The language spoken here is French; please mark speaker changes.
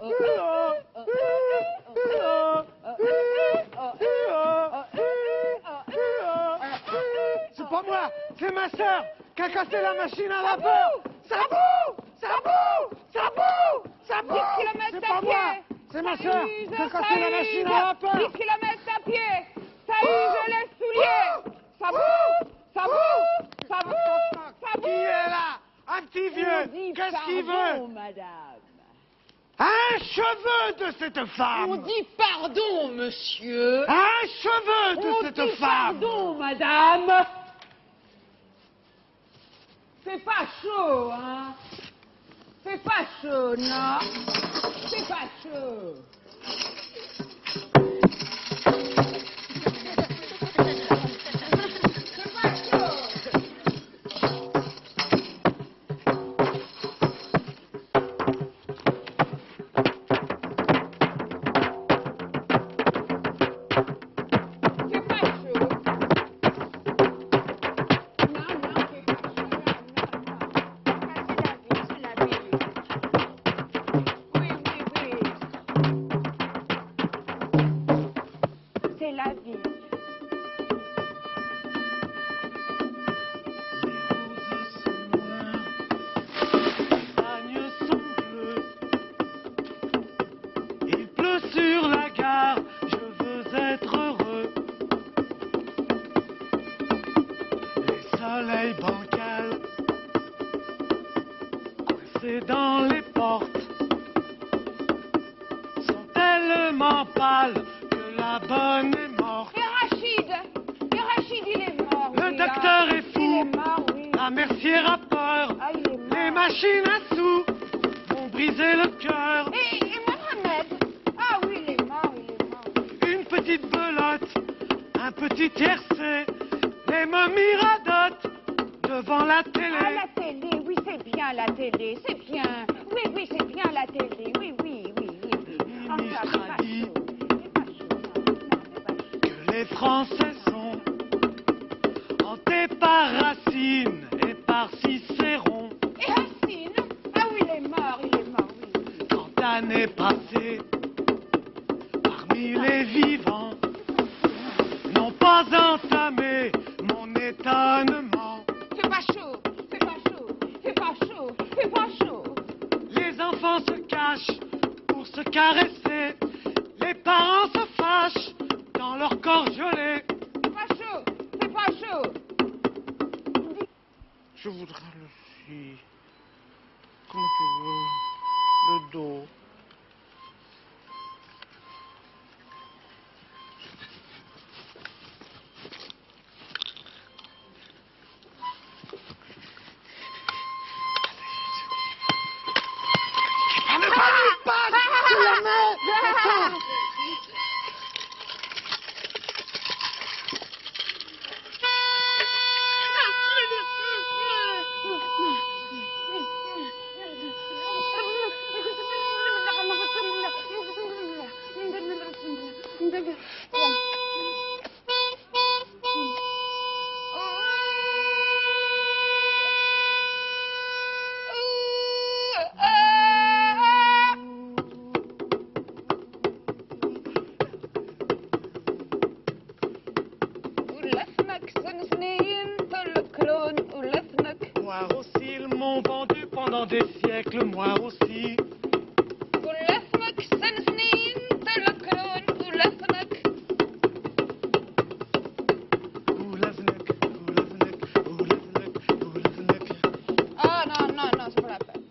Speaker 1: C'est pas moi, c'est ma sœur qui a cassé la machine à vapeur. Ça boue, ça boue, ça boue, ça boue.
Speaker 2: 10 kilomètres
Speaker 1: C'est pas
Speaker 2: à
Speaker 1: moi,
Speaker 2: pied.
Speaker 1: c'est ma sœur qui a cassé la machine à vapeur.
Speaker 2: 10 kilomètres à pied. Ça use les souliers. Ça boue, ça boue, ça boue, ça boue.
Speaker 1: Qui est là? Un petit vieux. Qu'est-ce qu'il veut?
Speaker 2: Madame.
Speaker 1: Un cheveu de cette femme.
Speaker 2: On dit pardon, monsieur.
Speaker 1: Un cheveu de
Speaker 2: On
Speaker 1: cette
Speaker 2: dit
Speaker 1: femme.
Speaker 2: pardon, madame. C'est pas chaud, hein. C'est pas chaud, non. C'est pas chaud. C'est pas chaud. C'est la vie.
Speaker 1: Les roses sont noires, les agnes sont bleus. Il pleut sur la gare, je veux être heureux. Les soleils bancals, coincés dans les portes, sont tellement pâles que la bonne est morte.
Speaker 2: Et Rachid, il est mort.
Speaker 1: Le
Speaker 2: oui,
Speaker 1: docteur
Speaker 2: là.
Speaker 1: est fou.
Speaker 2: Il est mort, oui.
Speaker 1: La mercière a peur,
Speaker 2: Ah, il est mort.
Speaker 1: les machines à sous vont briser le cœur.
Speaker 2: Et Mohamed. Ah oui, il est mort, il est mort.
Speaker 1: Une petite belote, un petit tiercé, les momies radotent devant la
Speaker 2: Ah,
Speaker 1: télé.
Speaker 2: la télé, oui, c'est bien la télé, c'est bien. Oui, oui, c'est bien la télé, oui, oui, oui, oui. oui.
Speaker 1: Ministre
Speaker 2: Enfin, c'est
Speaker 1: a
Speaker 2: pas
Speaker 1: dit
Speaker 2: chaud, c'est pas chaud, non, c'est pas chaud.
Speaker 1: que les Français sont hantés par Racine et par Cicéron.
Speaker 2: Et Racine. Ah oui, il est mort, oui.
Speaker 1: 30 années passées parmi les vivants n'ont pas entamé mon étonnement.
Speaker 2: C'est pas chaud, c'est pas chaud, c'est pas chaud, c'est pas chaud.
Speaker 1: Les enfants se cachent pour se caresser, les parents se fâchent dans leur corps gelé.
Speaker 2: C'est pas chaud, c'est pas chaud.
Speaker 1: Je voudrais le ci, comme tu veux, le dos. Moi aussi, ils m'ont vendu pendant des siècles, moi aussi.
Speaker 2: Ah non, non, non, c'est pas la peine.